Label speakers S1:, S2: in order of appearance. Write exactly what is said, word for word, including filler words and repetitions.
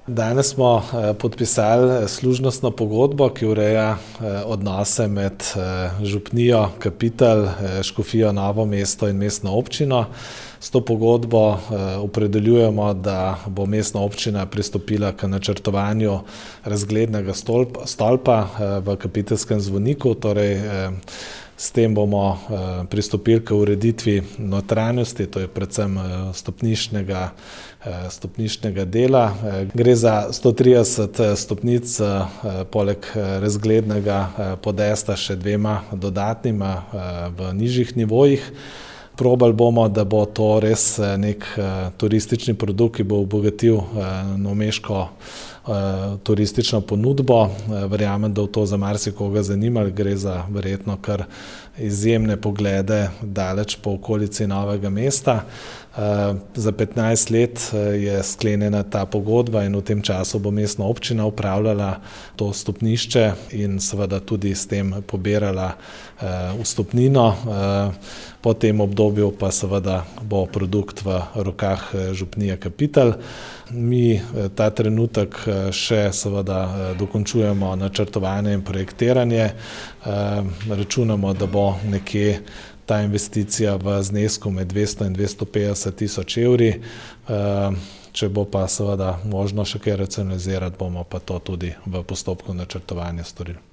S1: Danes smo podpisali služnostno pogodbo, ki ureja odnose med župnijo Kapitel, Škofijo Novo mesto in mestno občino. S to pogodbo opredeljujemo, da bo mestna občina pristopila k načrtovanju razglednega stolpa v Kapiteljskem zvoniku, torej s tem bomo pristopili k ureditvi notranjosti, to je predvsem stopniščnega, stopniščnega dela. Gre za sto trideset stopnic, poleg razglednega podesta še dvema dodatnima v nižjih nivojih. Probali bomo, da bo to res nek turistični produkt, ki bo obogatil novomeško turistično ponudbo. Verjamem, da bo to za marsikoga zanimalo, gre za verjetno kar izjemne poglede daleč po okolici Novega mesta. Za petnajst let je sklenjena ta pogodba in v tem času bo mestna občina upravljala to stopnišče in seveda tudi s tem pobirala vstopnino. Po tem obdobju pa seveda bo produkt v rokah župnije Kapitel. Mi ta trenutek še seveda dokončujemo načrtovanje in projektiranje. Računamo, da bo nekje ta investicija v znesku med dvesto in dvesto petdeset tisoč evri. Če bo pa seveda možno še kaj racionalizirati, bomo pa to tudi v postopku načrtovanja storili.